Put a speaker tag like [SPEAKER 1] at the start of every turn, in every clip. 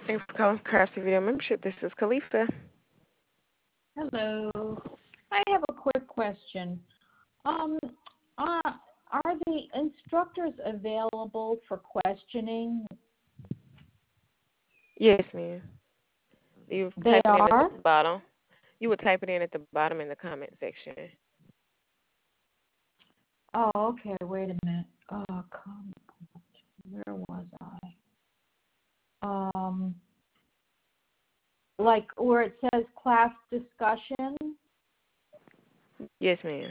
[SPEAKER 1] Thanks for calling Craftsy Video Membership. This is Khalifa.
[SPEAKER 2] Hello. I have a quick question. Um, are the instructors available for questioning?
[SPEAKER 1] Yes, ma'am. You
[SPEAKER 2] They
[SPEAKER 1] type it in at
[SPEAKER 2] are?
[SPEAKER 1] the bottom. You would type it in at the bottom in the comment section.
[SPEAKER 2] Oh, okay. Wait a minute. Where was I? Like where it says class discussion.
[SPEAKER 1] Yes, ma'am.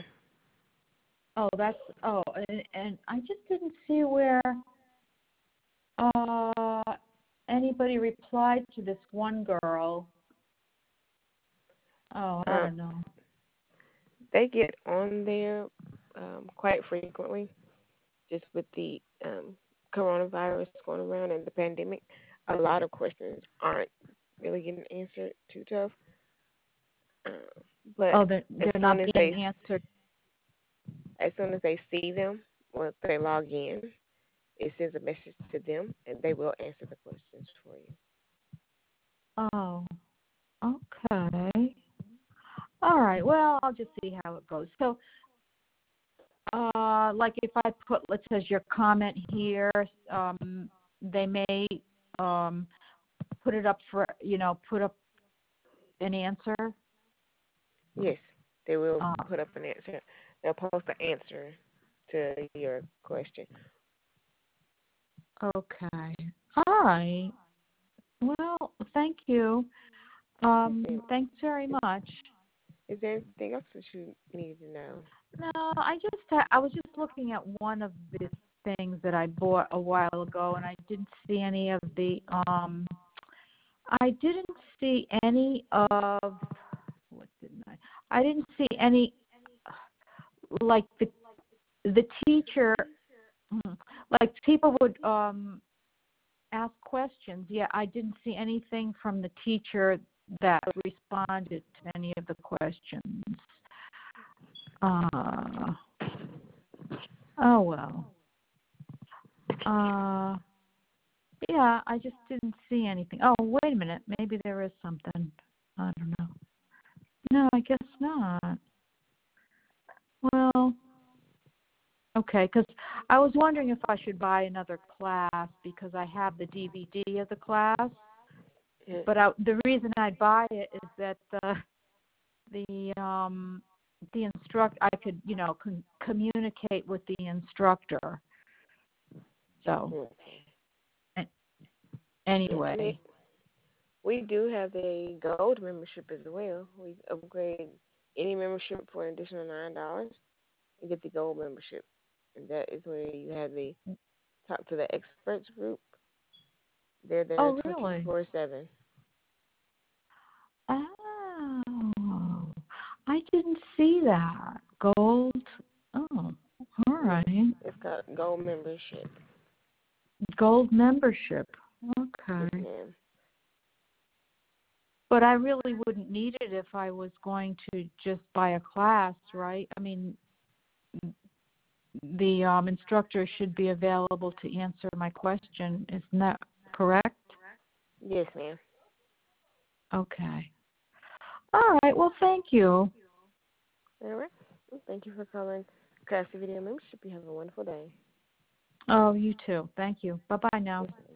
[SPEAKER 2] And I just didn't see where uh anybody replied to this one girl. Oh, I
[SPEAKER 1] Um,
[SPEAKER 2] don't know.
[SPEAKER 1] they get on there quite frequently, just with the coronavirus going around and the pandemic. A lot of questions aren't really getting answered too tough. Uh, but
[SPEAKER 2] Oh, they're not being answered.
[SPEAKER 1] as soon as they see them, once they log in, it sends a message to them, and they will answer the questions for you.
[SPEAKER 2] Oh, okay. All right. Well, I'll just see how it goes. So, like if I put, let's say, your comment here, they may um, put it up for, put up an answer.
[SPEAKER 1] Yes, they will
[SPEAKER 2] Uh,
[SPEAKER 1] put up an answer. They'll post an answer to your question.
[SPEAKER 2] okay. All right. Well, thank you. Thanks very much.
[SPEAKER 1] Is there anything else that you need to know?
[SPEAKER 2] No, I was just looking at one of the things that I bought a while ago, and I didn't see any of the I didn't see any of what didn't I? I didn't see any like the teacher like people would ask questions. Yeah, I didn't see anything from the teacher that responded to any of the questions. Uh, oh well. Yeah, I just didn't see anything. Oh, wait a minute. Maybe there is something. I don't know. No, I guess not. Well, okay, because I was wondering if I should buy another class because I have the DVD of the class.
[SPEAKER 1] Yes.
[SPEAKER 2] But the reason I'd buy it is that the instructor, I could communicate with the instructor. So anyway.
[SPEAKER 1] We do have a gold membership as well. We upgrade any membership for an additional $9. You get the gold membership, and that is where you have the talk to the experts group. They're there
[SPEAKER 2] Oh, really?
[SPEAKER 1] 24/7.
[SPEAKER 2] Oh, I didn't see that. Gold. Oh, all
[SPEAKER 1] Yes,
[SPEAKER 2] right.
[SPEAKER 1] it's got gold membership.
[SPEAKER 2] Gold membership.
[SPEAKER 1] Yes,
[SPEAKER 2] Okay.
[SPEAKER 1] ma'am.
[SPEAKER 2] But I really wouldn't need it if I was going to just buy a class, right? I mean, the instructor should be available to answer my question. Isn't that correct?
[SPEAKER 1] Yes, ma'am.
[SPEAKER 2] Okay. All right. Well, thank you.
[SPEAKER 1] All right. Well, thank you for calling Classy Video Membership. You have a wonderful day.
[SPEAKER 2] Oh, you too. Thank you. Bye-bye now.
[SPEAKER 1] Yes, ma'am.